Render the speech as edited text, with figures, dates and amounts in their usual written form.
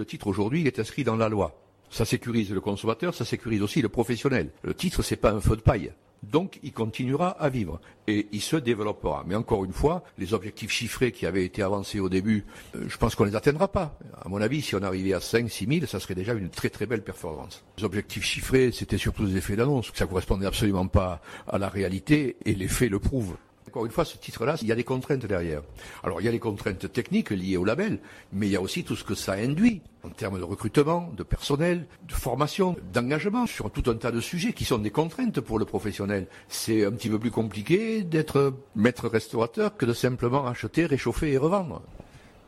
Le titre aujourd'hui, il est inscrit dans la loi. Ça sécurise le consommateur, ça sécurise aussi le professionnel. Le titre, c'est pas un feu de paille. Donc, il continuera à vivre et il se développera. Mais encore une fois, les objectifs chiffrés qui avaient été avancés au début, je pense qu'on les atteindra pas. À mon avis, si on arrivait à 5-6 000, ça serait déjà une très très belle performance. Les objectifs chiffrés, c'était surtout des effets d'annonce. Ça correspondait absolument pas à la réalité et les faits le prouvent. Encore une fois, ce titre-là, il y a des contraintes derrière. Alors, il y a les contraintes techniques liées au label, mais il y a aussi tout ce que ça induit en termes de recrutement, de personnel, de formation, d'engagement sur tout un tas de sujets qui sont des contraintes pour le professionnel. C'est un petit peu plus compliqué d'être maître restaurateur que de simplement acheter, réchauffer et revendre.